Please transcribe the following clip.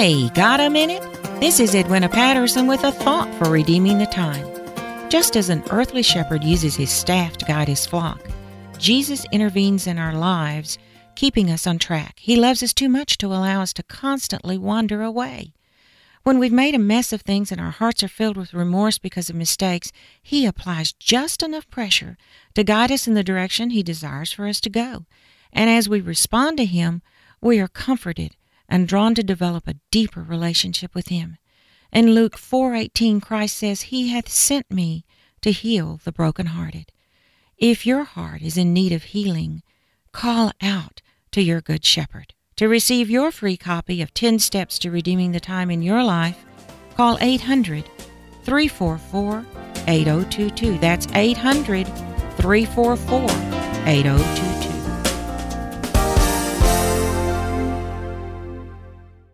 Hey, got a minute? This is Edwina Patterson with a thought for redeeming the time. Just as an earthly shepherd uses his staff to guide his flock, Jesus intervenes in our lives, keeping us on track. He loves us too much to allow us to constantly wander away. When we've made a mess of things and our hearts are filled with remorse because of mistakes, He applies just enough pressure to guide us in the direction He desires for us to go. And as we respond to Him, we are comforted and drawn to develop a deeper relationship with Him. In Luke 4:18, Christ says, He hath sent me to heal the brokenhearted. If your heart is in need of healing, call out to your good shepherd. To receive your free copy of 10 Steps to Redeeming the Time in Your Life, call 800-344-8022. That's 800-344-8022.